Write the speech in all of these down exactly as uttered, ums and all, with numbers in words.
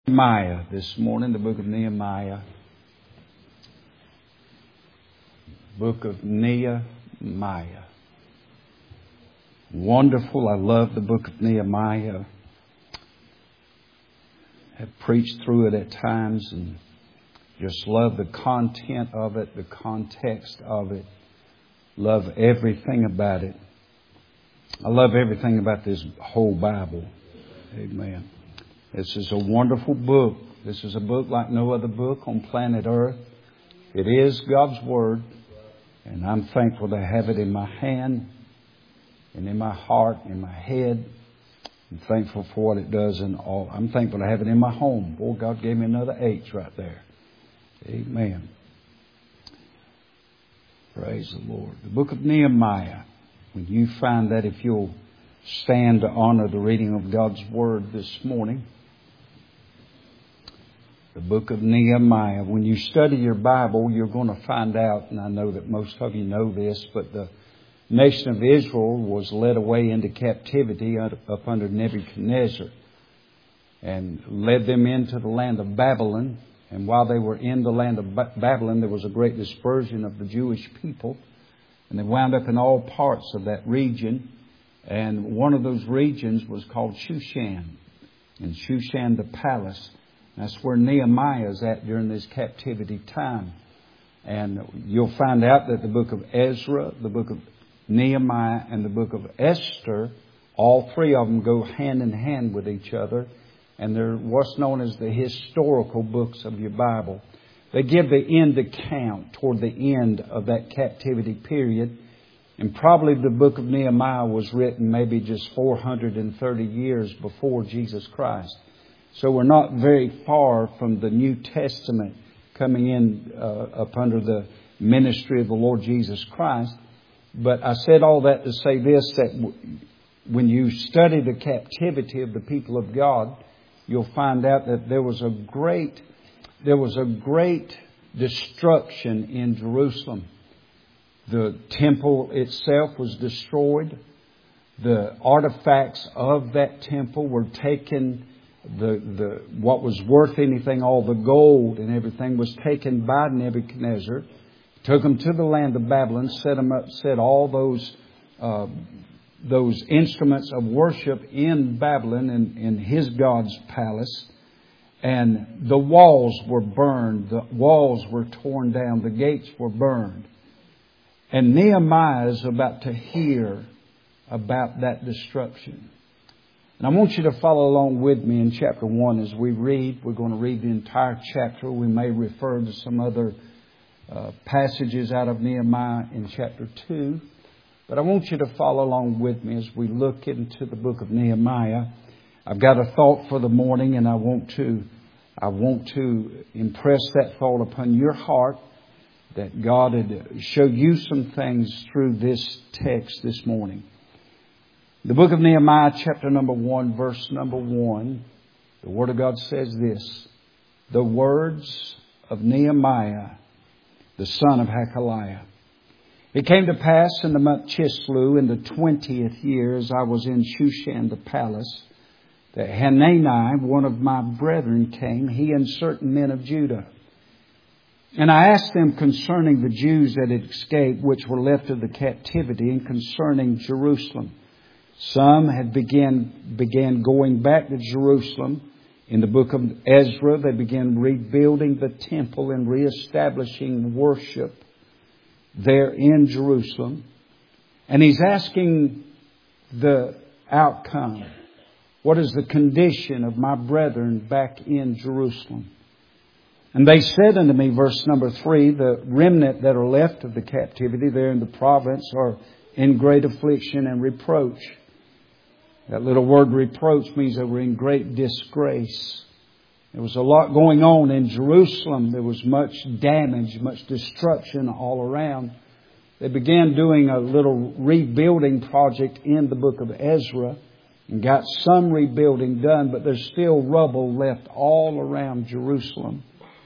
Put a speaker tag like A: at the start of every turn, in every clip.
A: Nehemiah this morning, the book of Nehemiah. Book of Nehemiah. Wonderful. I love the book of Nehemiah. Have preached through it at times and just love the content of it, the context of it. Love everything about it. I love everything about this whole Bible. Amen. This is a wonderful book. This is a book like no other book on planet Earth. It is God's Word. And I'm thankful to have it in my hand and in my heart, in my head. I'm thankful for what it does in all. I'm thankful to have it in my home. Boy, God gave me another H right there. Amen. Praise the Lord. The book of Nehemiah. When you find that, if you'll stand to honor the reading of God's Word this morning. The book of Nehemiah. When you study your Bible, you're going to find out, and I know that most of you know this, but the nation of Israel was led away into captivity up under Nebuchadnezzar and led them into the land of Babylon. And while they were in the land of Babylon, there was a great dispersion of the Jewish people. And they wound up in all parts of that region. And one of those regions was called Shushan. And Shushan, the palace. That's where Nehemiah is at during this captivity time. And you'll find out that the book of Ezra, the book of Nehemiah, and the book of Esther, all three of them go hand in hand with each other. And they're what's known as the historical books of your Bible. They give the end account toward the end of that captivity period. And probably the book of Nehemiah was written maybe just four hundred thirty years before Jesus Christ. So we're not very far from the New Testament coming in uh, up under the ministry of the Lord Jesus Christ. But I said all that to say this, that w- when you study the captivity of the people of God, you'll find out that there was a great, there was a great destruction in Jerusalem. The temple itself was destroyed. The artifacts of that temple were taken. The, the, what was worth anything, all the gold and everything was taken by Nebuchadnezzar. Took them to the land of Babylon, set them up, set all those, uh, those instruments of worship in Babylon in, in his God's palace. And the walls were burned. The walls were torn down. The gates were burned. And Nehemiah is about to hear about that destruction. And I want you to follow along with me in chapter one as we read. We're going to read the entire chapter. We may refer to some other uh, passages out of Nehemiah in chapter two. But I want you to follow along with me as we look into the book of Nehemiah. I've got a thought for the morning, and I want to, I want to impress that thought upon your heart, that God would show you some things through this text this morning. The book of Nehemiah, chapter number one, verse number one, the Word of God says this: the words of Nehemiah, the son of Hakaliah. It came to pass in the month Chislew, in the twentieth year, as I was in Shushan the palace, that Hanani, one of my brethren, came, he and certain men of Judah. And I asked them concerning the Jews that had escaped, which were left of the captivity, and concerning Jerusalem. Some had began, began going back to Jerusalem. In the book of Ezra, they began rebuilding the temple and reestablishing worship there in Jerusalem. And he's asking the outcome. What is the condition of my brethren back in Jerusalem? And they said unto me, verse number three, the remnant that are left of the captivity there in the province are in great affliction and reproach. That little word reproach means they were in great disgrace. There was a lot going on in Jerusalem. There was much damage, much destruction all around. They began doing a little rebuilding project in the book of Ezra and got some rebuilding done, but there's still rubble left all around Jerusalem.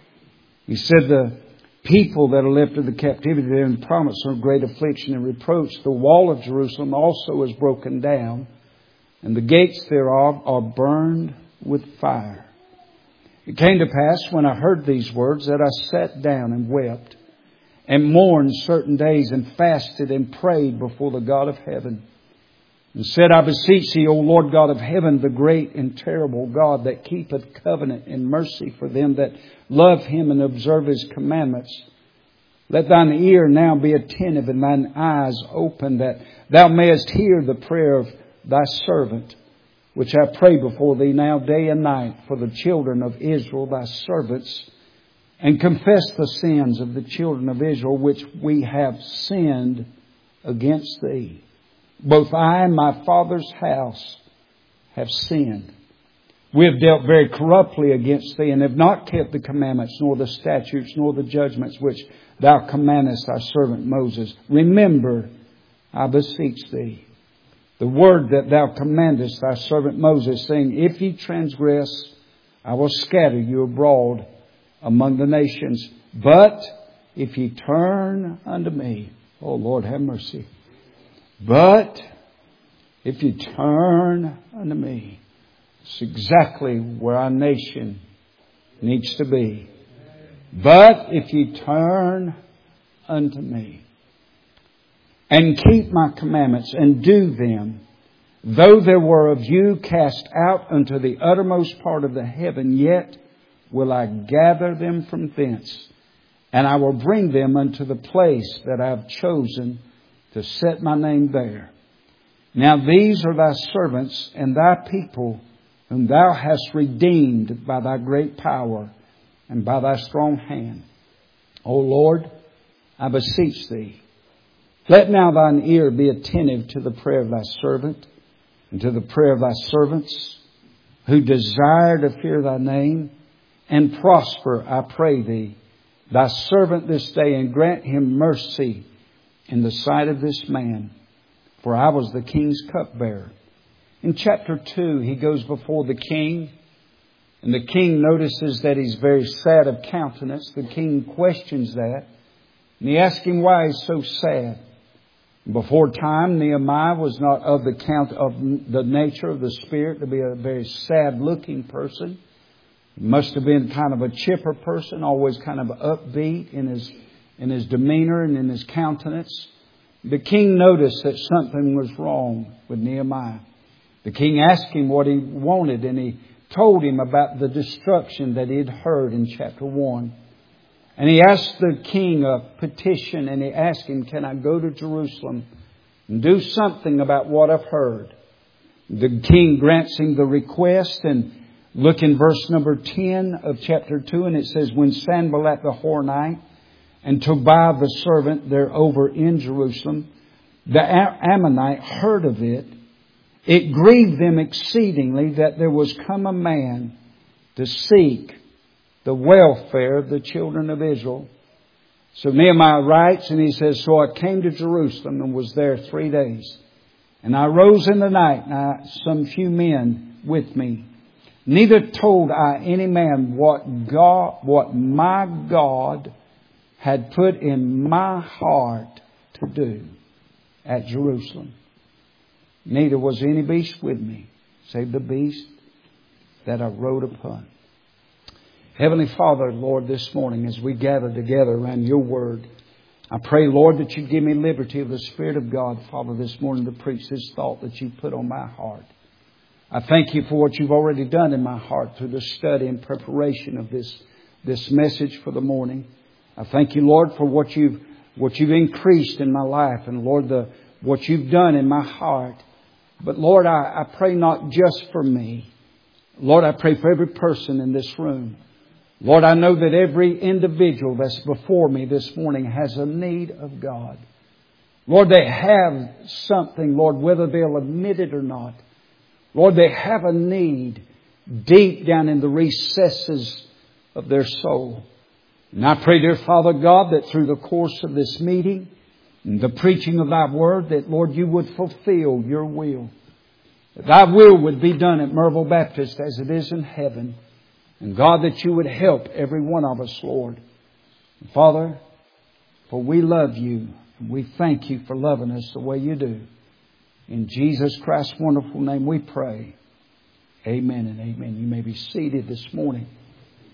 A: He said the people that are left of the captivity there in the province are in great affliction and reproach. The wall of Jerusalem also is broken down, and the gates thereof are burned with fire. It came to pass when I heard these words that I sat down and wept and mourned certain days and fasted and prayed before the God of heaven and said, I beseech thee, O Lord God of heaven, the great and terrible God that keepeth covenant and mercy for them that love Him and observe His commandments. Let thine ear now be attentive and thine eyes open, that thou mayest hear the prayer of thy servant, which I pray before thee now day and night for the children of Israel, thy servants, and confess the sins of the children of Israel, which we have sinned against thee. Both I and my father's house have sinned. We have dealt very corruptly against thee, and have not kept the commandments, nor the statutes, nor the judgments which thou commandest thy servant Moses. Remember, I beseech thee, the word that thou commandest thy servant Moses, saying, if ye transgress, I will scatter you abroad among the nations. But if ye turn unto me, O Lord, have mercy. But if you turn unto me, it's exactly where our nation needs to be. But if you turn unto me and keep my commandments and do them, though there were of you cast out unto the uttermost part of the heaven, yet will I gather them from thence, and I will bring them unto the place that I have chosen to set my name there. Now these are thy servants and thy people, whom thou hast redeemed by thy great power and by thy strong hand. O Lord, I beseech thee, let now thine ear be attentive to the prayer of thy servant and to the prayer of thy servants, who desire to fear thy name, and prosper, I pray thee, thy servant this day, and grant him mercy in the sight of this man, for I was the king's cupbearer. In chapter two, he goes before the king, and the king notices that he's very sad of countenance. The king questions that, and he asks him why he's so sad. Before time, Nehemiah was not of the count of the nature of the spirit to be a very sad-looking person. He must have been kind of a chipper person, always kind of upbeat in his in his demeanor and in his countenance. The king noticed that something was wrong with Nehemiah. The king asked him what he wanted, and he told him about the destruction that he had heard in chapter one. And he asked the king a petition, and he asked him, can I go to Jerusalem and do something about what I've heard? The king grants him the request, and look in verse number ten of chapter two, and it says, when Sanballat the Horonite and Tobiah the servant, they're over in Jerusalem, the Ammonite heard of it, it grieved them exceedingly that there was come a man to seek the welfare of the children of Israel. So Nehemiah writes, and he says, so I came to Jerusalem and was there three days. And I rose in the night, and I, some few men with me. Neither told I any man what God, what my God had put in my heart to do at Jerusalem. Neither was any beast with me, save the beast that I rode upon. Heavenly Father, Lord, this morning as we gather together around your word, I pray, Lord, that you give me liberty of the Spirit of God, Father, this morning to preach this thought that you put on my heart. I thank you for what you've already done in my heart through the study and preparation of this, this message for the morning. I thank you, Lord, for what you've, what you've increased in my life, and Lord, the, what you've done in my heart. But Lord, I, I pray not just for me. Lord, I pray for every person in this room. Lord, I know that every individual that's before me this morning has a need of God. Lord, they have something, Lord, whether they'll admit it or not. Lord, they have a need deep down in the recesses of their soul. And I pray, dear Father God, that through the course of this meeting and the preaching of thy word, that, Lord, you would fulfill your will. That thy will would be done at Merville Baptist as it is in heaven. And God, that you would help every one of us, Lord. And Father, for we love you, and we thank you for loving us the way you do. In Jesus Christ's wonderful name we pray. Amen and amen. You may be seated this morning.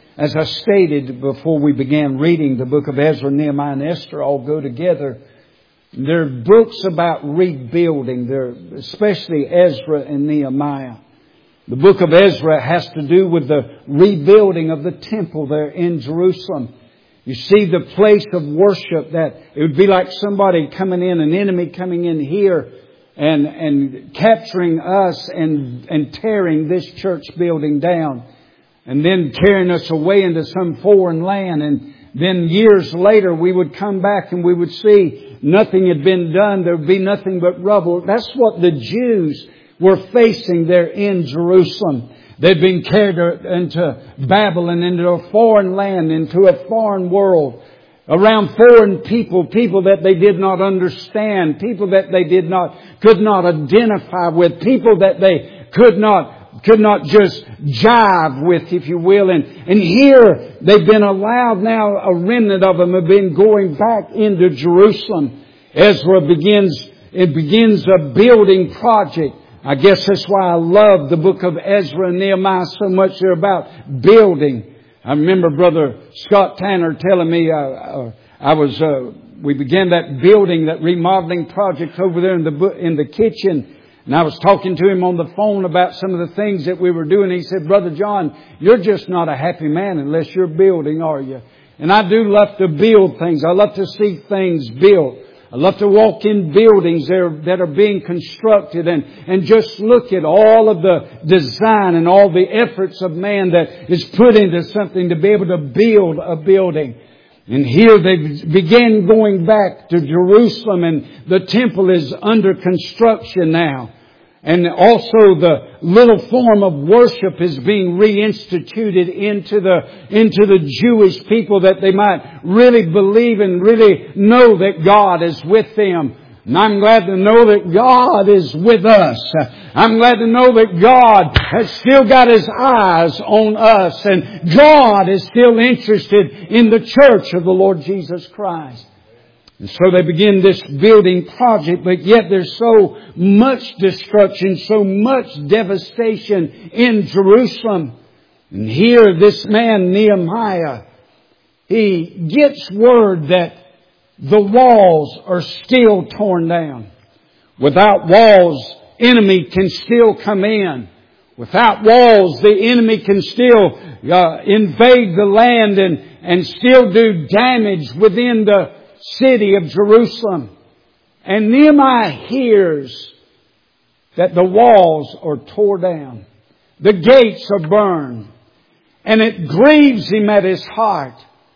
A: as I stated before we began reading, the book of Ezra, Nehemiah, and Esther all go together. They're books about rebuilding. They're especially Ezra and Nehemiah. The book of Ezra has to do with the rebuilding of the temple there in Jerusalem. You see the place of worship, that it would be like somebody coming in, an enemy coming in here and, and capturing us and, and tearing this church building down. And then carrying us away into some foreign land. And then years later we would come back and we would see nothing had been done. There would be nothing but rubble. That's what the Jews were facing there in Jerusalem. They'd been carried into Babylon, into a foreign land, into a foreign world, around foreign people, people that they did not understand, people that they did not, could not identify with, people that they could not, could not just jive with, if you will. And, and here they've been allowed now, a remnant of them have been going back into Jerusalem. Ezra begins, it begins a building project. I guess that's why I love the book of Ezra and Nehemiah so much. They're about building. I remember Brother Scott Tanner telling me, uh, uh, I was, uh, we began that building, that remodeling project over there in the, in the kitchen. And I was talking to him on the phone about some of the things that we were doing. He said, Brother John, you're just not a happy man unless you're building, are you? And I do love to build things. I love to see things built. I love to walk in buildings that are, that are being constructed and, and just look at all of the design and all the efforts of man that is put into something to be able to build a building. And here they began going back to Jerusalem, and the temple is under construction now. And also the little form of worship is being reinstituted into the, into the Jewish people, that they might really believe and really know that God is with them. And I'm glad to know that God is with us. I'm glad to know that God has still got His eyes on us, and God is still interested in the church of the Lord Jesus Christ. And so they begin this building project, but yet there's so much destruction, so much devastation in Jerusalem. And here this man Nehemiah, he gets word that the walls are still torn down. Without walls, enemy can still come in. Without walls, the enemy can still uh, invade the land and, and still do damage within the city of Jerusalem. And Nehemiah hears that the walls are torn down. The gates are burned. And it grieves him at his heart.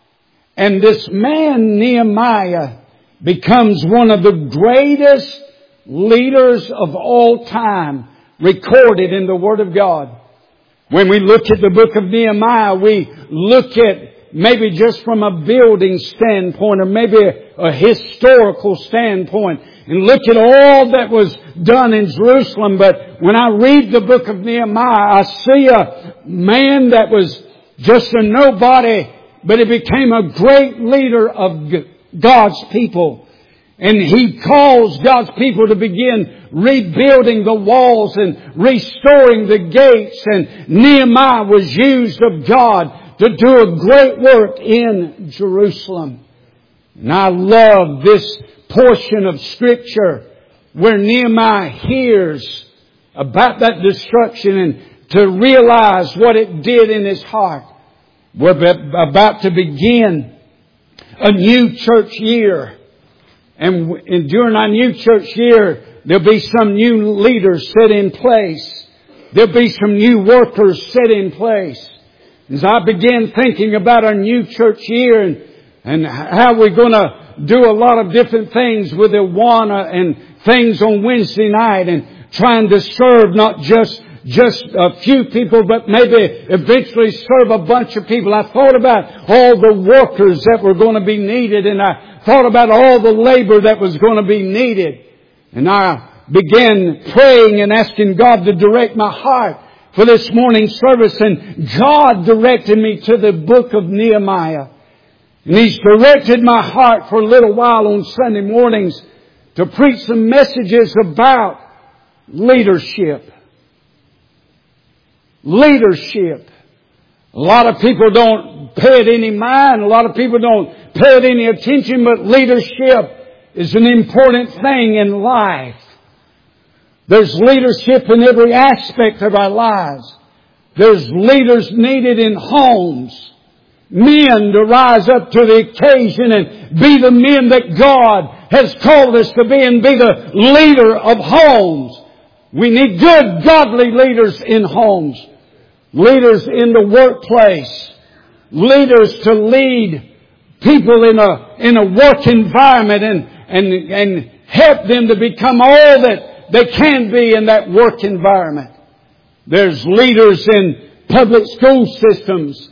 A: And this man Nehemiah becomes one of the greatest leaders of all time recorded in the Word of God. When we look at the book of Nehemiah, we look at maybe just from a building standpoint, or maybe a, a historical standpoint, and look at all that was done in Jerusalem. But when I read the book of Nehemiah, I see a man that was just a nobody, but he became a great leader of God's people. And he calls God's people to begin rebuilding the walls and restoring the gates. And Nehemiah was used of God to do a great work in Jerusalem. And I love this portion of Scripture where Nehemiah hears about that destruction, and to realize what it did in his heart. We're about to begin a new church year. And during our new church year, there'll be some new leaders set in place. There'll be some new workers set in place. As I began thinking about our new church year and, and how we're going to do a lot of different things with Awana and things on Wednesday night, and trying to serve not just just a few people, but maybe eventually serve a bunch of people. I thought about all the workers that were going to be needed, and I thought about all the labor that was going to be needed. And I began praying and asking God to direct my heart for this morning's service. And God directed me to the book of Nehemiah. And He's directed my heart for a little while on Sunday mornings to preach some messages about leadership. Leadership. A lot of people don't pay it any mind. A lot of people don't pay it any attention, but leadership is an important thing in life. There's leadership in every aspect of our lives. There's leaders needed in homes. Men to rise up to the occasion and be the men that God has called us to be and be the leader of homes. We need good, godly leaders in homes. Leaders in the workplace. Leaders to lead people in a, in a work environment and, and, and help them to become all that they can be in that work environment. There's leaders in public school systems.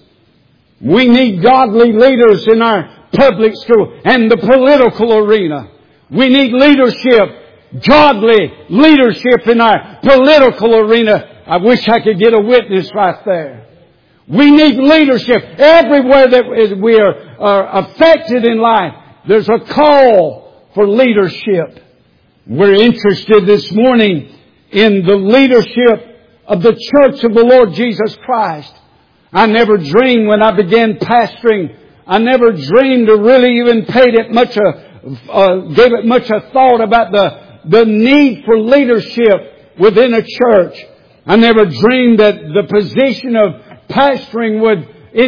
A: We need godly leaders in our public school and the political arena. We need leadership, godly leadership in our political arena. I wish I could get a witness right there. We need leadership everywhere that we are, are affected in life. There's a call for leadership. We're interested this morning in the leadership of the church of the Lord Jesus Christ. I never dreamed when I began pastoring, I never dreamed or really even paid it much a, uh, gave it much a thought about the, the need for leadership within a church. I never dreamed that the position of pastoring would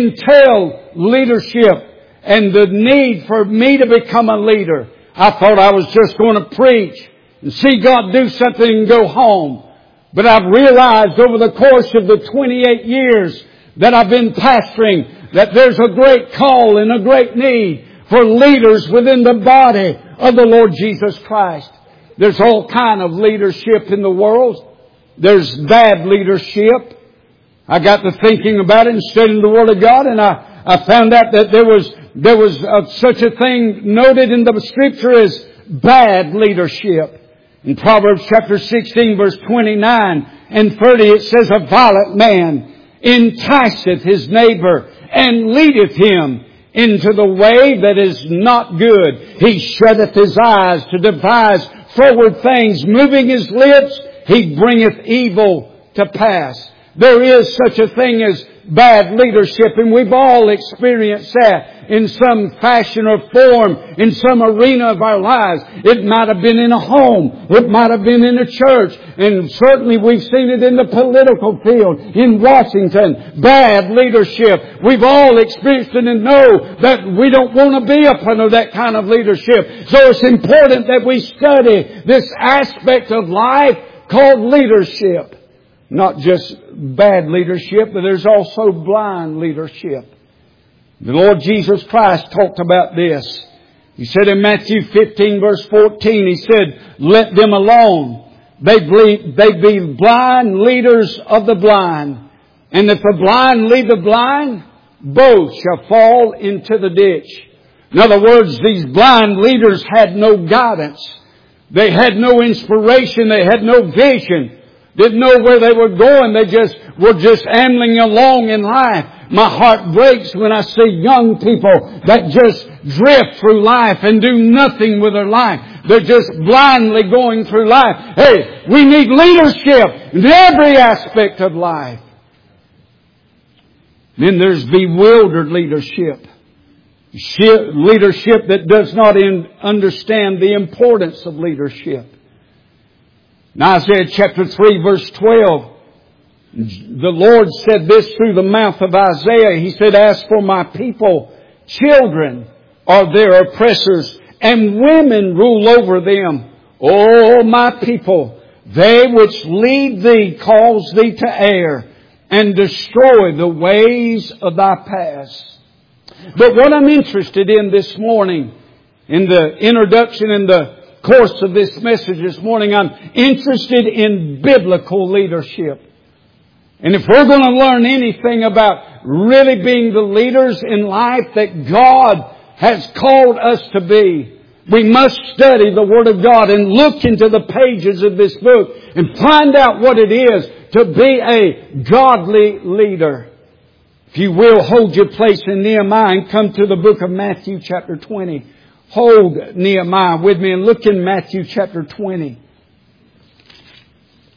A: entail leadership and the need for me to become a leader. I thought I was just going to preach and see God do something and go home. But I've realized over the course of the twenty-eight years that I've been pastoring that there's a great call and a great need for leaders within the body of the Lord Jesus Christ. There's all kind of leadership in the world. There's bad leadership. I got to thinking about it and studying the Word of God, and I, I found out that there was there was uh, such a thing noted in the Scripture as bad leadership. In Proverbs chapter sixteen, verse twenty-nine and thirty, it says, "A violent man enticeth his neighbor and leadeth him into the way that is not good. He shutteth his eyes to devise forward things. Moving his lips, he bringeth evil to pass." There is such a thing as bad leadership, and we've all experienced that in some fashion or form, in some arena of our lives. It might have been in a home. It might have been in a church. And certainly we've seen it in the political field in Washington. Bad leadership. We've all experienced it and know that we don't want to be up under that kind of leadership. So it's important that we study this aspect of life called leadership. Not just bad leadership, but there's also blind leadership. The Lord Jesus Christ talked about this. He said in Matthew fifteen verse fourteen, He said, "Let them alone. They be, they be blind leaders of the blind. And if the blind lead the blind, both shall fall into the ditch." In other words, these blind leaders had no guidance. They had no inspiration. They had no vision. Didn't know where they were going. They just were just ambling along in life. My heart breaks when I see young people that just drift through life and do nothing with their life. They're just blindly going through life. Hey, we need leadership in every aspect of life. Then there's bewildered leadership. Leadership that does not understand the importance of leadership. In Isaiah chapter three verse twelve, the Lord said this through the mouth of Isaiah. He said, "As for my people, children are their oppressors, and women rule over them. O my people, they which lead thee cause thee to err, and destroy the ways of thy paths." But what I'm interested in this morning, in the introduction and the course of this message this morning, I'm interested in biblical leadership. And if we're going to learn anything about really being the leaders in life that God has called us to be, we must study the Word of God and look into the pages of this book and find out what it is to be a godly leader. If you will, hold your place in Nehemiah and come to the book of Matthew chapter twenty. Hold Nehemiah with me and look in Matthew chapter twenty.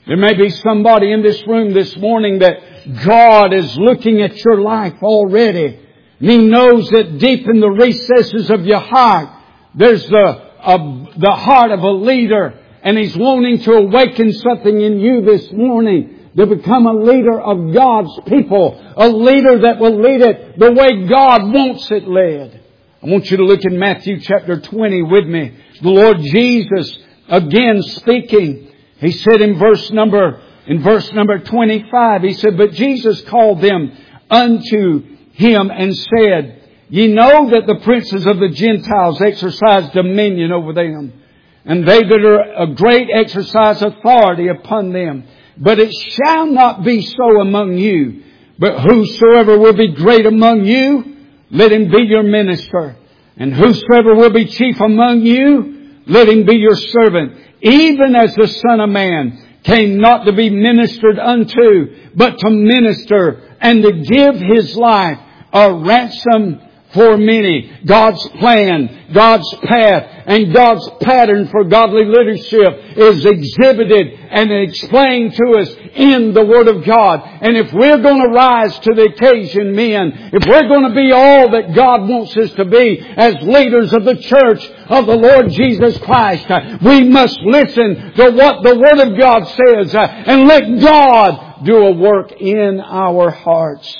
A: There may be somebody in this room this morning that God is looking at your life already. And He knows that deep in the recesses of your heart, there's the, a, the heart of a leader. And He's wanting to awaken something in you this morning to become a leader of God's people. A leader that will lead it the way God wants it led. I want you to look in Matthew chapter twenty with me. The Lord Jesus again speaking. He said in verse number, in verse number twenty-five, He said, "But Jesus called them unto Him and said, Ye know that the princes of the Gentiles exercise dominion over them, and they that are a great exercise authority upon them. But it shall not be so among you. But whosoever will be great among you, let him be your minister. And whosoever will be chief among you, let him be your servant. Even as the Son of Man came not to be ministered unto, but to minister and to give His life a ransom for many." God's plan, God's path, and God's pattern for godly leadership is exhibited and explained to us in the Word of God. And if we're going to rise to the occasion, men, if we're going to be all that God wants us to be as leaders of the church of the Lord Jesus Christ, we must listen to what the Word of God says and let God do a work in our hearts.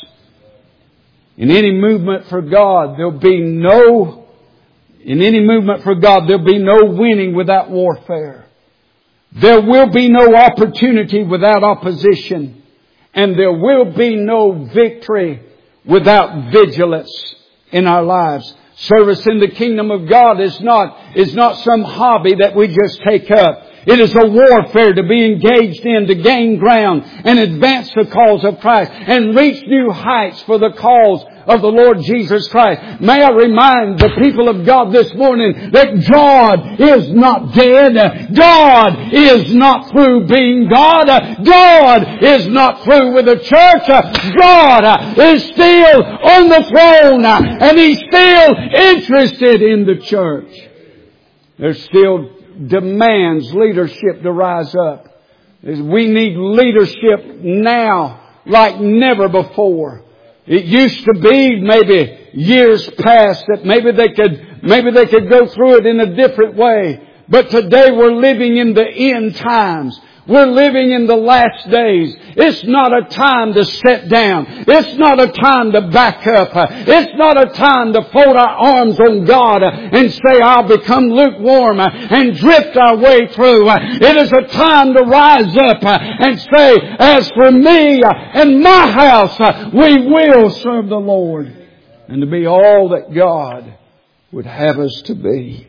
A: In any movement for God, there'll be no, in any movement for God, there'll be no winning without warfare. There will be no opportunity without opposition. And there will be no victory without vigilance in our lives. Service in the kingdom of God is not, is not some hobby that we just take up. It is a warfare to be engaged in, to gain ground and advance the cause of Christ and reach new heights for the cause of the Lord Jesus Christ. May I remind the people of God this morning that God is not dead. God is not through being God. God is not through with the church. God is still on the throne and He's still interested in the church. There's still demands leadership to rise up. We need leadership now like never before. It used to be maybe years past that maybe they could, maybe they could go through it in a different way. But today we're living in the end times. We're living in the last days. It's not a time to sit down. It's not a time to back up. It's not a time to fold our arms on God and say, I'll become lukewarm and drift our way through. It is a time to rise up and say, as for me and my house, we will serve the Lord. And to be all that God would have us to be.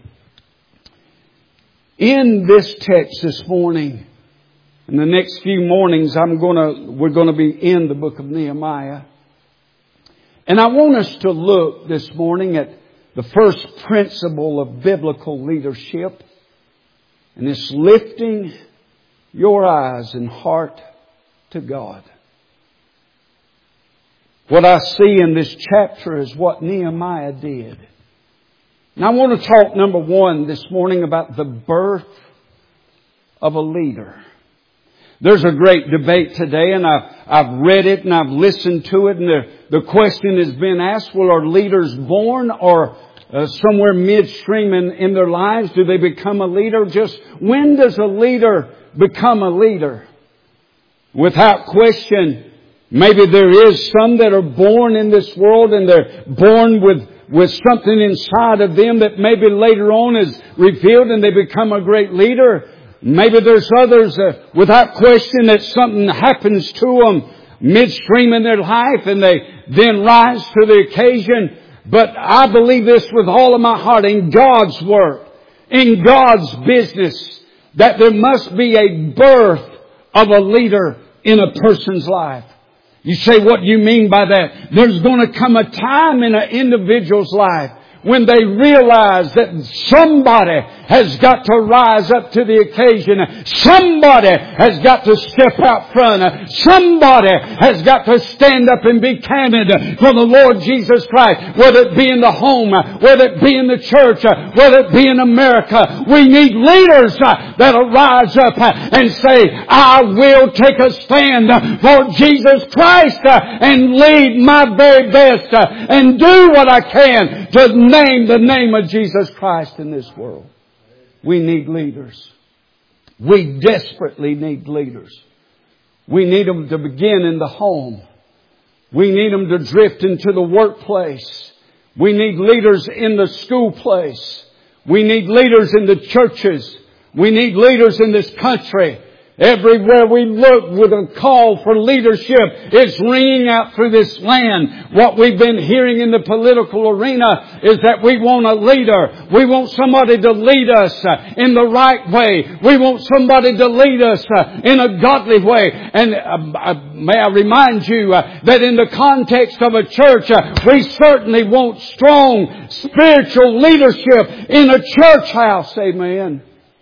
A: In this text this morning, in the next few mornings, I'm gonna, we're going to be in the book of Nehemiah. And I want us to look this morning at the first principle of biblical leadership. And it's lifting your eyes and heart to God. What I see in this chapter is what Nehemiah did. And I want to talk, number one, this morning about the birth of a leader. There's a great debate today, and I've, I've read it and I've listened to it, and the, the question has been asked, well, are leaders born or uh, somewhere midstream in, in their lives? Do they become a leader? Just when does a leader become a leader? Without question, maybe there is some that are born in this world and they're born with, with something inside of them that maybe later on is revealed and they become a great leader. Maybe there's others, uh, without question, that something happens to them midstream in their life and they then rise to the occasion. But I believe this with all of my heart, in God's work, in God's business, that there must be a birth of a leader in a person's life. You say, what do you mean by that? There's going to come a time in an individual's life when they realize that somebody has got to rise up to the occasion. Somebody has got to step out front. Somebody has got to stand up and be candid for the Lord Jesus Christ. Whether it be in the home, whether it be in the church, whether it be in America. We need leaders that'll rise up and say, I will take a stand for Jesus Christ and lead my very best and do what I can to name the name of Jesus Christ in this world. We need leaders. We desperately need leaders. We need them to begin in the home. We need them to drift into the workplace. We need leaders in the school place. We need leaders in the churches. We need leaders in this country. Everywhere we look with a call for leadership, it's ringing out through this land. What we've been hearing in the political arena is that we want a leader. We want somebody to lead us in the right way. We want somebody to lead us in a godly way. And uh, may I remind you uh, that in the context of a church, uh, we certainly want strong spiritual leadership in a church house. Amen.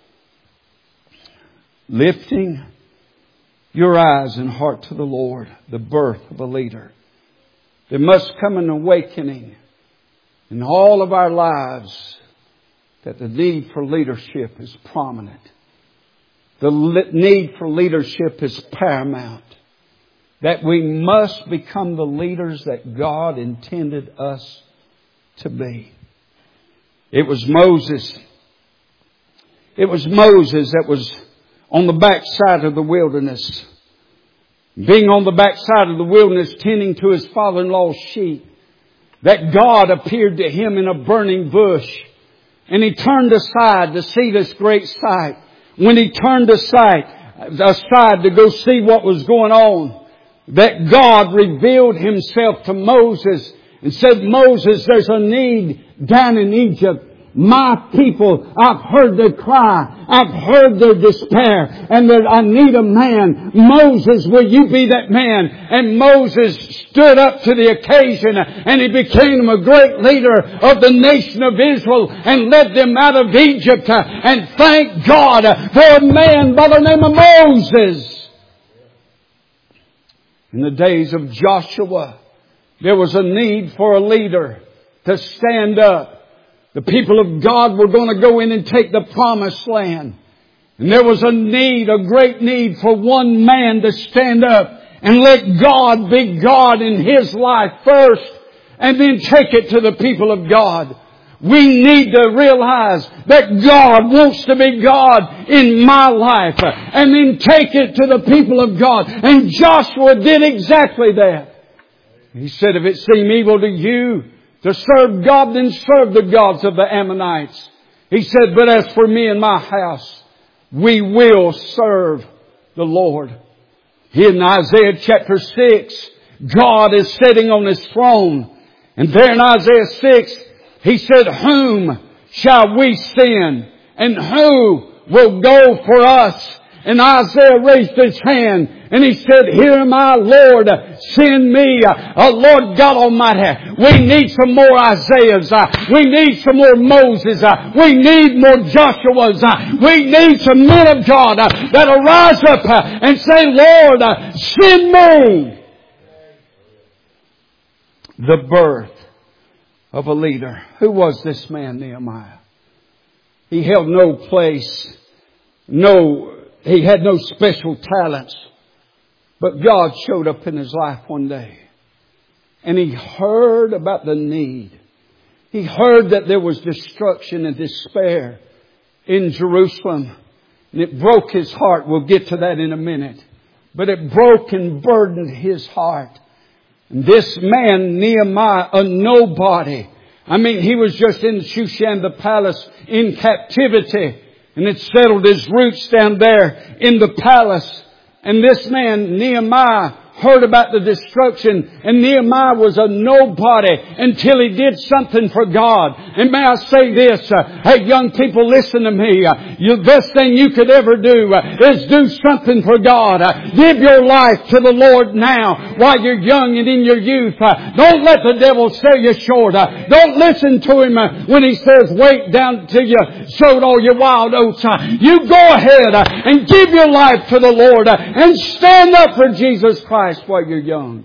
A: Lifting your eyes and heart to the Lord, the birth of a leader. There must come an awakening in all of our lives that the need for leadership is prominent. The need for leadership is paramount. That we must become the leaders that God intended us to be. It was Moses. It was Moses that was on the backside of the wilderness. Being on the backside of the wilderness, tending to his father-in-law's sheep, that God appeared to him in a burning bush. And he turned aside to see this great sight. When he turned aside, aside to go see what was going on, that God revealed himself to Moses and said, Moses, there's a need down in Egypt. My people, I've heard their cry. I've heard their despair. And that I need a man. Moses, will you be that man? And Moses stood up to the occasion and he became a great leader of the nation of Israel and led them out of Egypt. And thank God for a man by the name of Moses. In the days of Joshua, there was a need for a leader to stand up. The people of God were going to go in and take the promised land. And there was a need, a great need for one man to stand up and let God be God in his life first and then take it to the people of God. We need to realize that God wants to be God in my life and then take it to the people of God. And Joshua did exactly that. He said, if it seem evil to you to serve God, then serve the gods of the Ammonites. He said, but as for me and my house, we will serve the Lord. Here in Isaiah chapter six, God is sitting on His throne. And there in Isaiah six, He said, whom shall we send? And who will go for us? And Isaiah raised his hand and he said, here am I, Lord, send me. Oh, Lord God Almighty, we need some more Isaiahs. We need some more Moses. We need more Joshuas. We need some men of God that'll rise up and say, Lord, send me. The birth of a leader. Who was this man, Nehemiah? He held no place, no He had no special talents. But God showed up in his life one day. And he heard about the need. He heard that there was destruction and despair in Jerusalem. And it broke his heart. We'll get to that in a minute. But it broke and burdened his heart. And this man, Nehemiah, a nobody. I mean, he was just in Shushan the palace in captivity. And it settled his roots down there in the palace. And this man, Nehemiah, heard about the destruction, and Nehemiah was a nobody until he did something for God. And may I say this, uh, hey young people, listen to me. Uh, the best thing you could ever do uh, is do something for God. Uh, give your life to the Lord now while you're young and in your youth. Uh, don't let the devil sell you short. Uh, don't listen to him uh, when he says wait down till you sowed all your wild oats. Uh, you go ahead uh, and give your life to the Lord uh, and stand up for Jesus Christ while you're young.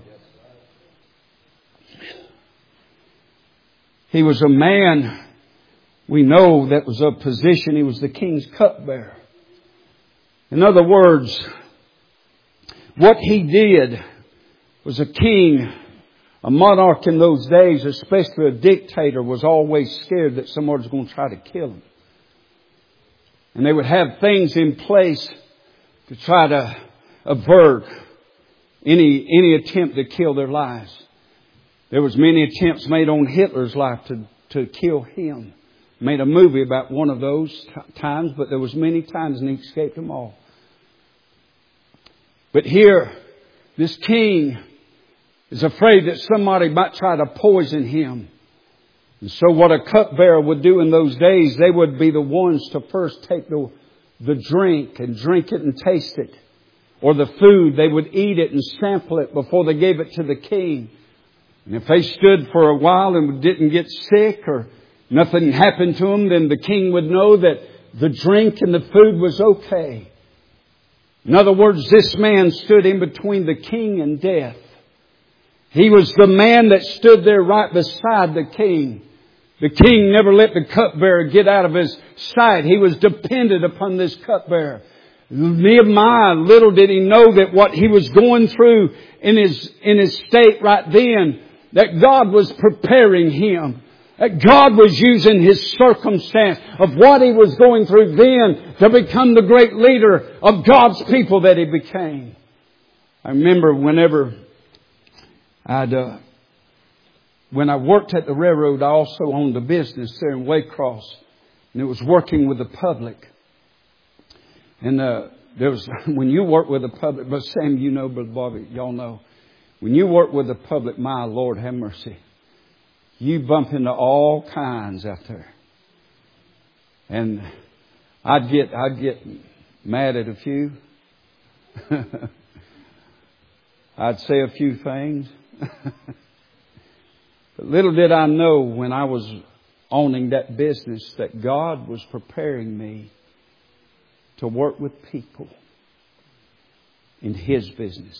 A: He was a man, we know, that was of position. He was the king's cupbearer. In other words, what he did was a king, a monarch in those days, especially a dictator, was always scared that someone was going to try to kill him. And they would have things in place to try to avert any any attempt to kill their lives. There was many attempts made on Hitler's life to, to kill him. Made a movie about one of those t- times, but there was many times and he escaped them all. But here, this king is afraid that somebody might try to poison him. And so what a cupbearer would do in those days, they would be the ones to first take the, the drink and drink it and taste it. Or the food, they would eat it and sample it before they gave it to the king. And if they stood for a while and didn't get sick or nothing happened to them, then the king would know that the drink and the food was okay. In other words, this man stood in between the king and death. He was the man that stood there right beside the king. The king never let the cupbearer get out of his sight. He was dependent upon this cupbearer. Nehemiah, little did he know that what he was going through in his, in his state right then, that God was preparing him. That God was using his circumstance of what he was going through then to become the great leader of God's people that he became. I remember whenever I'd, uh, when I worked at the railroad, I also owned a business there in Waycross. And it was working with the public. And uh, there was, when you work with the public, Brother Sam, you know, Brother Bobby, y'all know. When you work with the public, my Lord have mercy. You bump into all kinds out there. And I'd get, I'd get mad at a few. I'd say a few things. But little did I know when I was owning that business that God was preparing me to work with people in His business.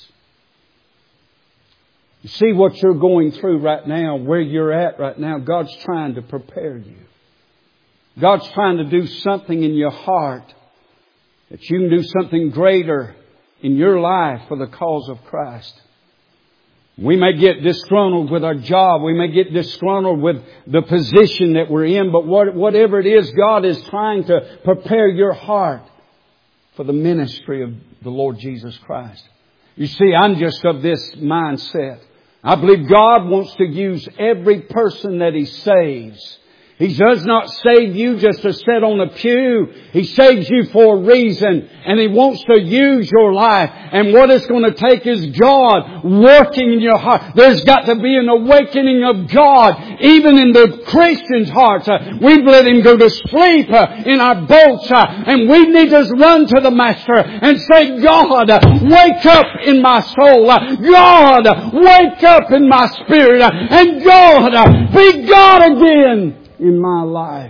A: You see what you're going through right now, where you're at right now, God's trying to prepare you. God's trying to do something in your heart that you can do something greater in your life for the cause of Christ. We may get disgruntled with our job. We may get disgruntled with the position that we're in. But what, whatever it is, God is trying to prepare your heart for the ministry of the Lord Jesus Christ. You see, I'm just of this mindset. I believe God wants to use every person that He saves. He does not save you just to sit on a pew. He saves you for a reason. And He wants to use your life. And what it's going to take is God working in your heart. There's got to be an awakening of God, even in the Christians' hearts. Uh, we've let Him go to sleep uh, in our boats. Uh, and we need to run to the Master and say, God, uh, wake up in my soul. Uh, God, uh, wake up in my spirit. Uh, and God, uh, be God again in my life.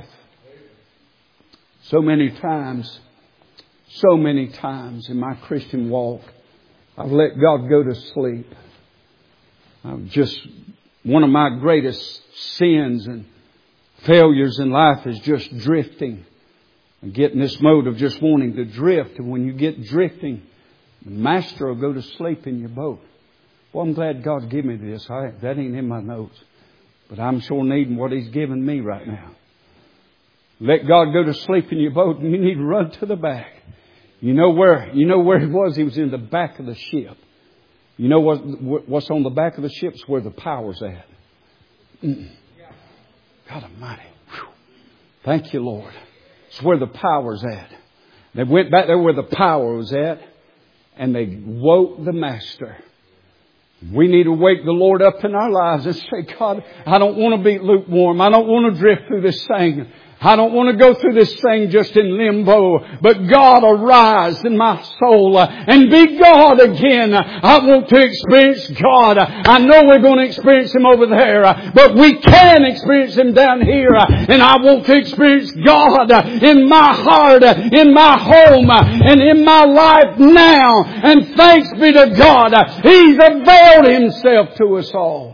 A: So many times, so many times in my Christian walk, I've let God go to sleep. I've just, one of my greatest sins and failures in life is just drifting. And get in this mode of just wanting to drift. And when you get drifting, the Master will go to sleep in your boat. Well, I'm glad God gave me this. I, that ain't in my notes. But I'm sure needing what He's given me right now. Let God go to sleep in your boat and you need to run to the back. You know where, you know where He was? He was in the back of the ship. You know what, what's on the back of the ship is where the power's at. Mm. God Almighty. Whew. Thank you, Lord. It's where the power's at. They went back there where the power was at and they woke the Master. We need to wake the Lord up in our lives and say, God, I don't want to be lukewarm. I don't want to drift through this thing. I don't want to go through this thing just in limbo. But God, arise in my soul and be God again. I want to experience God. I know we're going to experience Him over there, but we can experience Him down here. And I want to experience God in my heart, in my home, and in my life now. And thanks be to God. He's availed Himself to us all.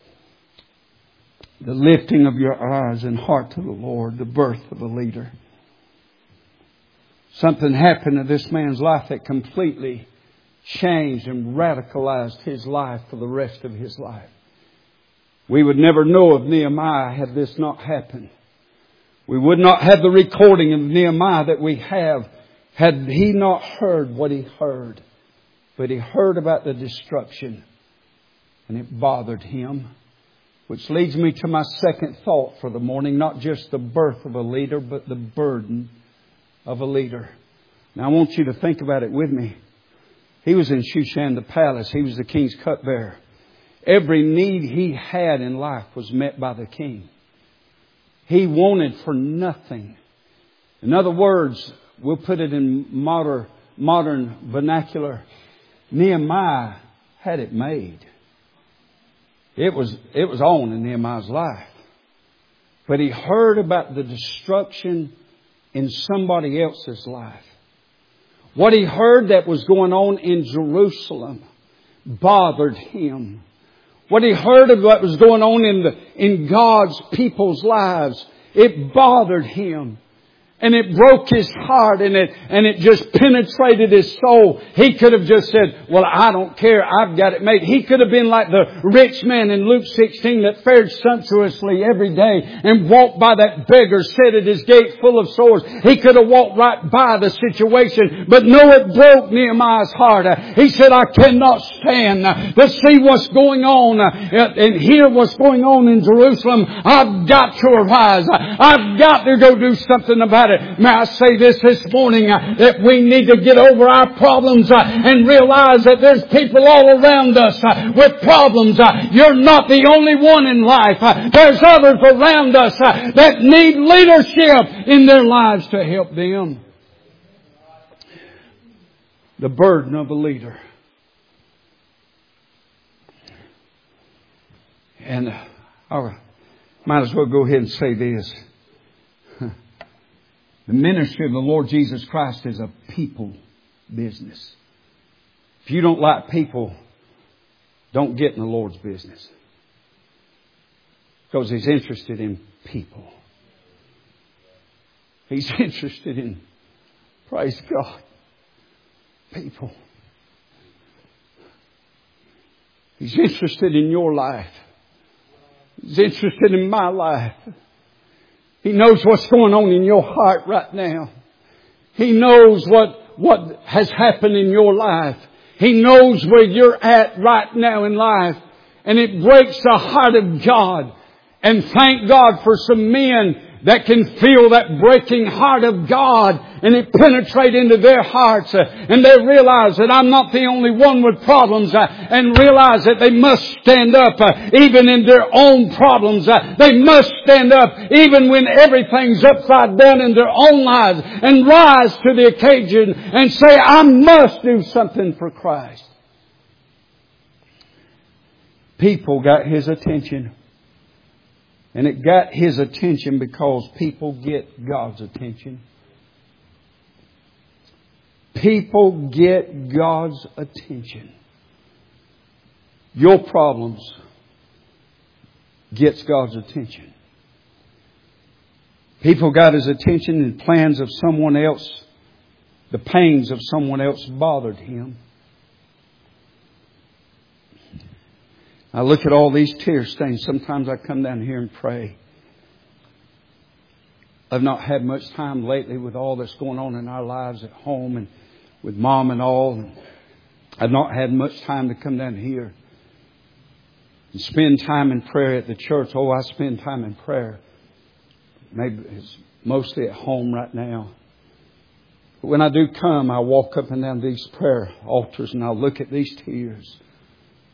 A: The lifting of your eyes and heart to the Lord, the birth of a leader. Something happened to this man's life that completely changed and radicalized his life for the rest of his life. We would never know of Nehemiah had this not happened. We would not have the recording of Nehemiah that we have had he not heard what he heard. But he heard about the destruction and it bothered him. Which leads me to my second thought for the morning. Not just the birth of a leader, but the burden of a leader. Now I want you to think about it with me. He was in Shushan the palace. He was the king's cupbearer. Every need he had in life was met by the king. He wanted for nothing. In other words, we'll put it in modern, modern vernacular. Nehemiah had it made. It was, it was on in Nehemiah's life. But he heard about the destruction in somebody else's life. What he heard that was going on in Jerusalem bothered him. What he heard of what was going on in the, in God's people's lives, it bothered him. And it broke his heart and it, and it just penetrated his soul. He could have just said, well, I don't care. I've got it made. He could have been like the rich man in Luke sixteen that fared sumptuously every day and walked by that beggar set at his gate full of swords. He could have walked right by the situation. But no, it broke Nehemiah's heart. He said, I cannot stand to see what's going on and hear what's going on in Jerusalem. I've got to arise. I've got to go do something about it. May I say this this morning, uh, that we need to get over our problems uh, and realize that there's people all around us uh, with problems. Uh, you're not the only one in life. Uh, there's others around us uh, that need leadership in their lives to help them. The burden of a leader. And uh, I might as well go ahead and say this. The ministry of the Lord Jesus Christ is a people business. If you don't like people, don't get in the Lord's business. Because He's interested in people. He's interested in, praise God, people. He's interested in your life. He's interested in my life. He knows what's going on in your heart right now. He knows what, what has happened in your life. He knows where you're at right now in life. And it breaks the heart of God. And thank God for some men that can feel that breaking heart of God and it penetrate into their hearts. Uh, and they realize that I'm not the only one with problems uh, and realize that they must stand up uh, even in their own problems. Uh, they must stand up even when everything's upside down in their own lives and rise to the occasion and say, I must do something for Christ. People got His attention. And it got His attention because people get God's attention. People get God's attention. Your problems gets God's attention. People got His attention and plans of someone else. The pains of someone else bothered Him. I look at all these tear stains. Sometimes I come down here and pray. I've not had much time lately with all that's going on in our lives at home and with Mom and all. I've not had much time to come down here and spend time in prayer at the church. Oh, I spend time in prayer. Maybe it's mostly at home right now. But when I do come, I walk up and down these prayer altars and I look at these tears.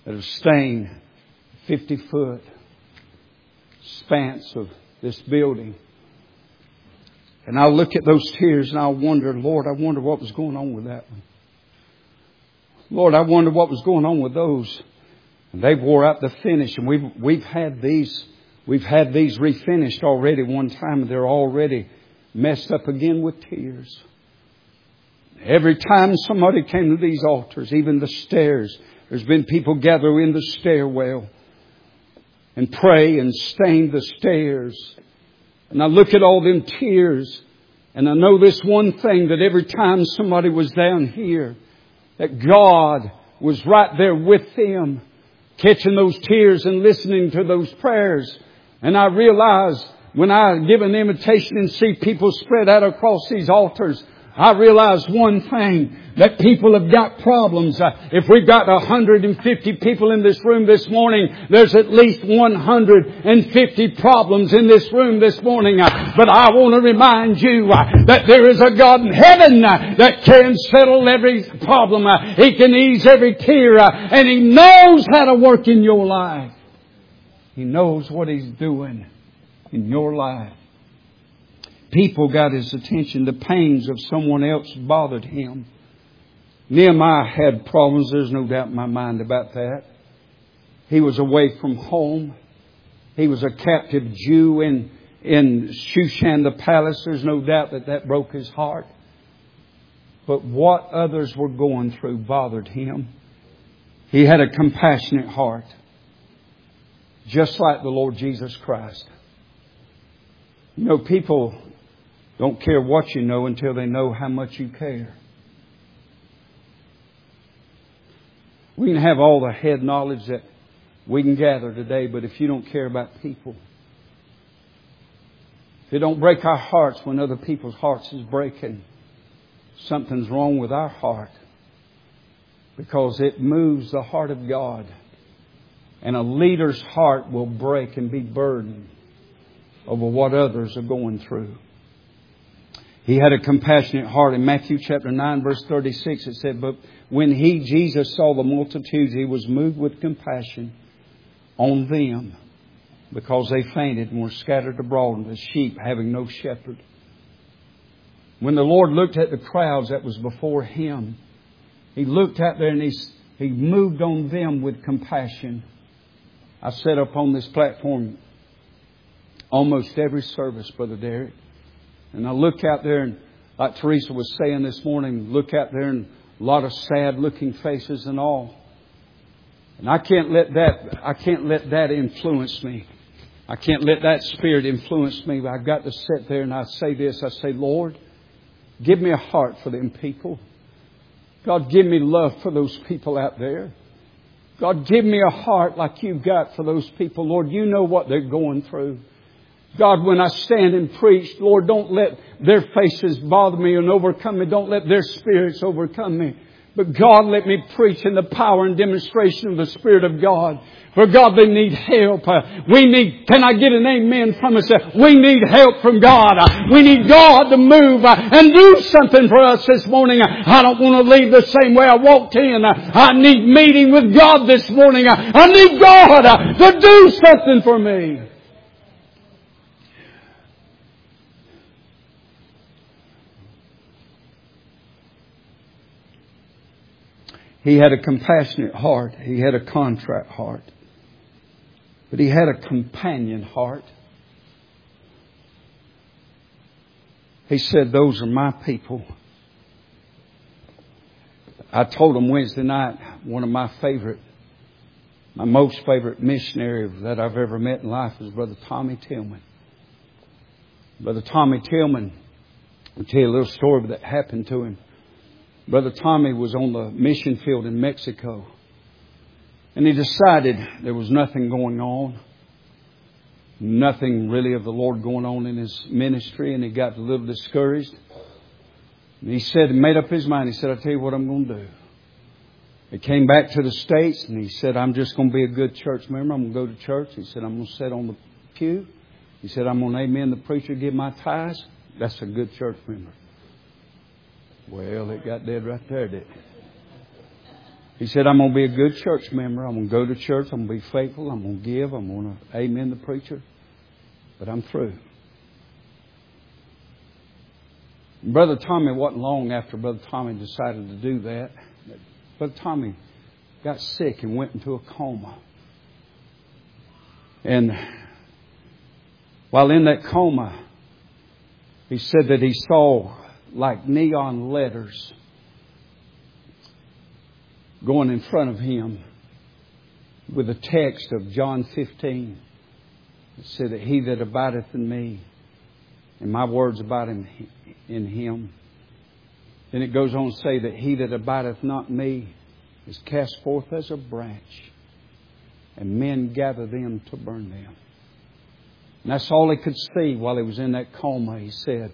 A: that have stained fifty foot expanse of this building. And I'll look at those tears and I'll wonder, Lord, I wonder what was going on with that one. Lord, I wonder what was going on with those. And they wore out the finish, and we've we've had these we've had these refinished already one time, and they're already messed up again with tears. Every time somebody came to these altars, even the stairs, there's been people gather in the stairwell and pray and stain the stairs. And I look at all them tears, and I know this one thing, that every time somebody was down here, that God was right there with them, catching those tears and listening to those prayers. And I realize when I give an invitation and see people spread out across these altars, I realize one thing, that people have got problems. Uh, if we've got one hundred fifty people in this room this morning, there's at least one hundred fifty problems in this room this morning. Uh, but I want to remind you uh, that there is a God in heaven uh, that can settle every problem. Uh, He can ease every tear. Uh, and He knows how to work in your life. He knows what He's doing in your life. People got His attention. The pains of someone else bothered Him. Nehemiah had problems. There's no doubt in my mind about that. He was away from home. He was a captive Jew in, in Shushan the palace. There's no doubt that that broke his heart. But what others were going through bothered him. He had a compassionate heart. Just like the Lord Jesus Christ. You know, people don't care what you know until they know how much you care. We can have all the head knowledge that we can gather today, but if you don't care about people, if it don't break our hearts when other people's hearts is breaking, something's wrong with our heart. Because it moves the heart of God. And a leader's heart will break and be burdened over what others are going through. He had a compassionate heart. In Matthew chapter nine, verse thirty-six, it said, but when He, Jesus, saw the multitudes, He was moved with compassion on them, because they fainted and were scattered abroad as sheep having no shepherd. When the Lord looked at the crowds that was before Him, He looked out there and He, he moved on them with compassion. I sat up on this platform almost every service, Brother Derek. And I look out there, and like Teresa was saying this morning, look out there and a lot of sad looking faces and all. And I can't let that, I can't let that influence me. I can't let that spirit influence me. But I've got to sit there and I say this, I say, Lord, give me a heart for them people. God, give me love for those people out there. God, give me a heart like you've got for those people. Lord, you know what they're going through. God, when I stand and preach, Lord, don't let their faces bother me and overcome me. Don't let their spirits overcome me. But God, let me preach in the power and demonstration of the Spirit of God. For God, they need help. Uh, we need, can I get an amen from us? Uh, we need help from God. Uh, we need God to move uh, and do something for us this morning. Uh, I don't want to leave the same way I walked in. Uh, I need meeting with God this morning. Uh, I need God uh, to do something for me. He had a compassionate heart. He had a contrite heart. But he had a companion heart. He said, those are my people. I told him Wednesday night, one of my favorite, my most favorite missionary that I've ever met in life is Brother Tommy Tillman. Brother Tommy Tillman, I'll tell you a little story that happened to him. Brother Tommy was on the mission field in Mexico. And he decided there was nothing going on. Nothing really of the Lord going on in his ministry. And he got a little discouraged. And he said, made up his mind. He said, I'll tell you what I'm going to do. He came back to the States and he said, I'm just going to be a good church member. I'm going to go to church. He said, I'm going to sit on the pew. He said, I'm going to amen the preacher, give my tithes. That's a good church member. Well, it got dead right there, didn't it? He said, I'm going to be a good church member. I'm going to go to church. I'm going to be faithful. I'm going to give. I'm going to amen the preacher. But I'm through. Brother Tommy wasn't long after Brother Tommy decided to do that. Brother Tommy got sick and went into a coma. And while in that coma, he said that he saw like neon letters going in front of him with a text of John fifteen. It said that he that abideth in me and my words abide in, in him. Then it goes on to say that he that abideth not in me is cast forth as a branch, and men gather them to burn them. And that's all he could see while he was in that coma. He said,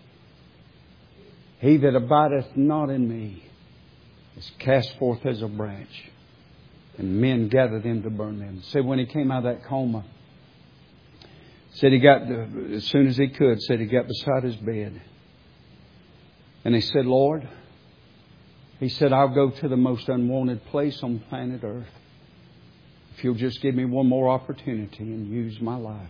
A: he that abideth not in me is cast forth as a branch, and men gather them to burn them. Said when he came out of that coma, said he got, as soon as he could, said he got beside his bed. And he said, Lord, he said, I'll go to the most unwanted place on planet Earth if you'll just give me one more opportunity and use my life.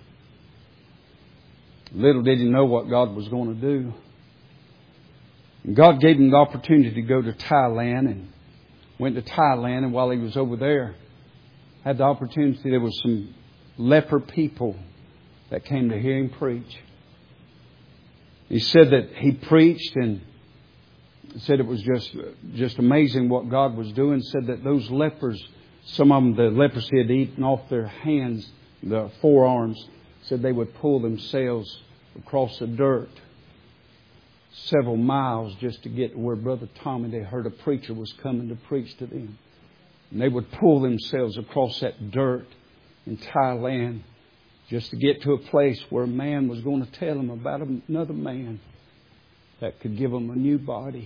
A: Little did he know what God was going to do. God gave him the opportunity to go to Thailand, and went to Thailand. And while he was over there, had the opportunity. There was some leper people that came to hear him preach. He said that he preached and said it was just just amazing what God was doing. Said that those lepers, some of them, the leprosy had eaten off their hands, the forearms. Said they would pull themselves across the dirt several miles just to get to where Brother Tommy, they heard a preacher was coming to preach to them. And they would pull themselves across that dirt in Thailand just to get to a place where a man was going to tell them about another man that could give them a new body.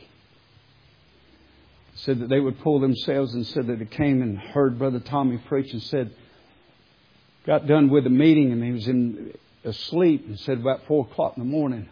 A: Said that they would pull themselves, and said that they came and heard Brother Tommy preach, and said, got done with the meeting and he was in asleep, and said about four o'clock in the morning,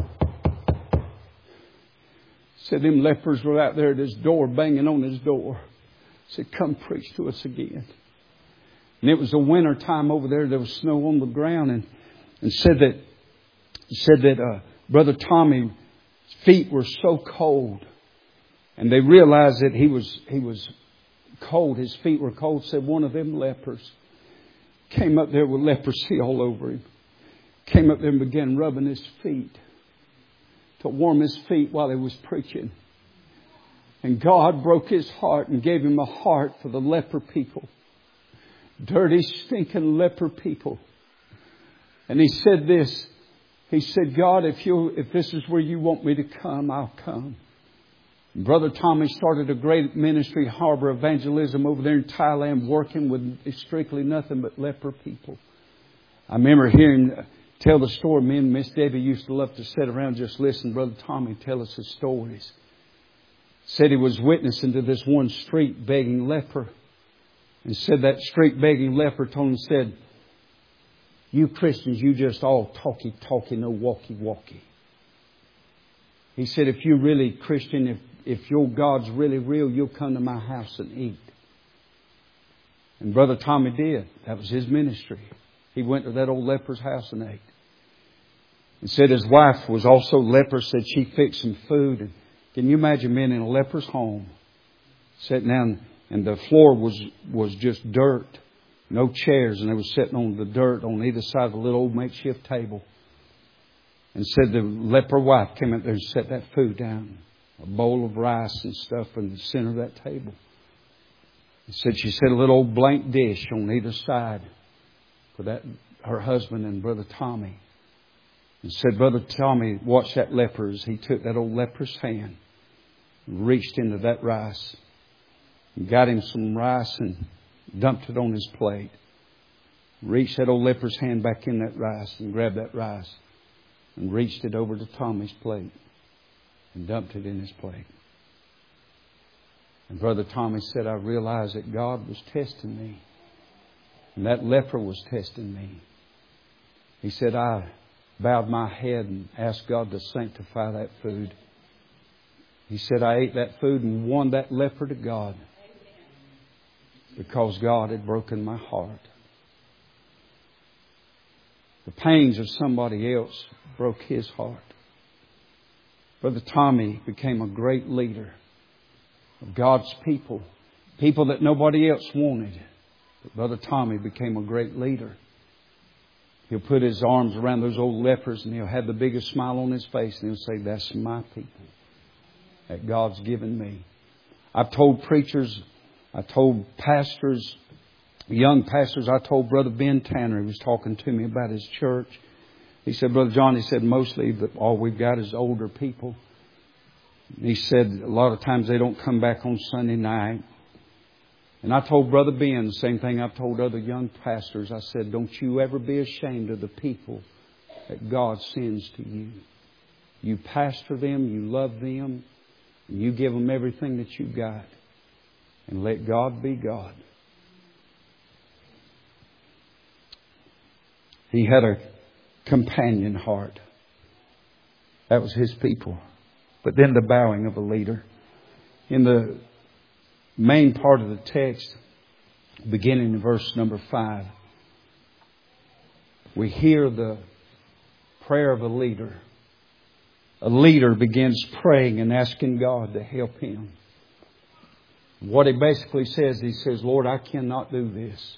A: said them lepers were out there at his door, banging on his door. Said, come preach to us again. And it was the winter time over there. There was snow on the ground, and and said that said that uh, Brother Tommy's feet were so cold, and they realized that he was he was cold. His feet were cold. Said one of them lepers came up there with leprosy all over him. Came up there and began rubbing his feet to warm his feet while he was preaching. And God broke his heart and gave him a heart for the leper people. Dirty, stinking leper people. And he said this. He said, God, if you if this is where you want me to come, I'll come. And Brother Tommy started a great ministry, Harbor Evangelism, over there in Thailand, working with strictly nothing but leper people. I remember hearing tell the story. Me and Miss Debbie used to love to sit around and just listen to Brother Tommy tell us his stories. Said he was witnessing to this one street begging leper. And said that street begging leper told him, said, you Christians, you just all talky talky, no walky walky. He said, if you're really Christian, if, if your God's really real, you'll come to my house and eat. And Brother Tommy did. That was his ministry. He went to that old leper's house and ate. And said his wife was also leper. Said she fixed some food. And can you imagine being in a leper's home, sitting down, and the floor was was just dirt, no chairs, and they were sitting on the dirt on either side of a little old makeshift table. And said the leper wife came up there and set that food down, a bowl of rice and stuff in the center of that table. And said she set a little old blank dish on either side for that her husband and Brother Tommy. And said Brother Tommy watched that leper as he took that old leper's hand and reached into that rice and got him some rice and dumped it on his plate. Reached that old leper's hand back in that rice and grabbed that rice and reached it over to Tommy's plate and dumped it in his plate. And Brother Tommy said, I realized that God was testing me. And that leper was testing me. He said, I bowed my head and asked God to sanctify that food. He said, I ate that food and won that leper to God. because God had broken my heart. The pains of somebody else broke his heart. Brother Tommy became a great leader of God's people. People that nobody else wanted. But Brother Tommy became a great leader. He'll put his arms around those old lepers and he'll have the biggest smile on his face and he'll say, that's my people that God's given me. I've told preachers, I told pastors, young pastors, I told Brother Ben Tanner, he was talking to me about his church. He said, Brother John, he said, mostly that all we've got is older people. He said, a lot of times they don't come back on Sunday night. And I told Brother Ben the same thing I've told other young pastors. I said, don't you ever be ashamed of the people that God sends to you. You pastor them, you love them, and you give them everything that you've got. And let God be God. He had a companion heart. That was his people. But then the bowing of a leader. In the main part of the text, beginning in verse number five, we hear the prayer of a leader. A leader begins praying and asking God to help him. What he basically says, he says, Lord, I cannot do this.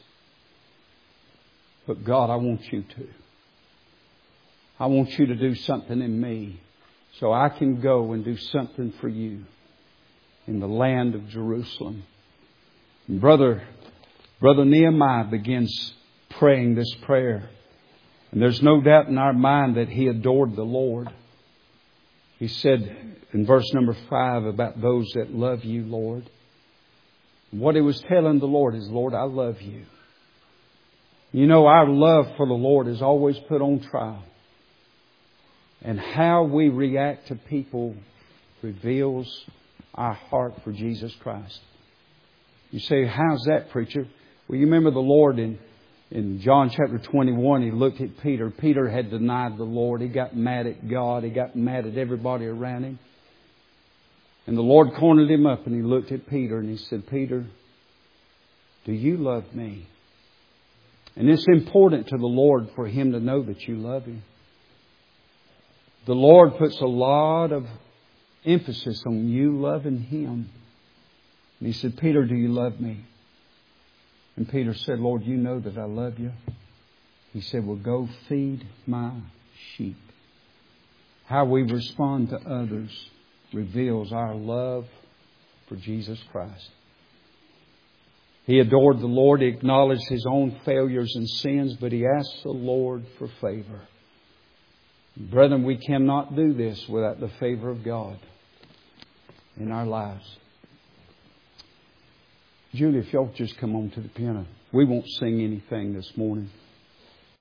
A: But God, I want you to. I want you to do something in me so I can go and do something for you in the land of Jerusalem. And brother, brother Nehemiah begins praying this prayer. And there's no doubt in our mind that he adored the Lord. He said in verse number five about those that love you, Lord. What he was telling the Lord is, Lord, I love you. You know, our love for the Lord is always put on trial. And how we react to people reveals our heart for Jesus Christ. You say, how's that, preacher? Well, you remember the Lord in, in John chapter twenty-one, He looked at Peter. Peter had denied the Lord. He got mad at God. He got mad at everybody around him. And the Lord cornered him up and He looked at Peter and He said, Peter, do you love me? And it's important to the Lord for Him to know that you love Him. The Lord puts a lot of emphasis on you loving Him. And He said, Peter, do you love me? And Peter said, Lord, you know that I love you. He said, well, go feed my sheep. How we respond to others reveals our love for Jesus Christ. He adored the Lord. He acknowledged his own failures and sins, but he asked the Lord for favor. Brethren, we cannot do this without the favor of God in our lives. Julie, if y'all just come on to the piano. We won't sing anything this morning.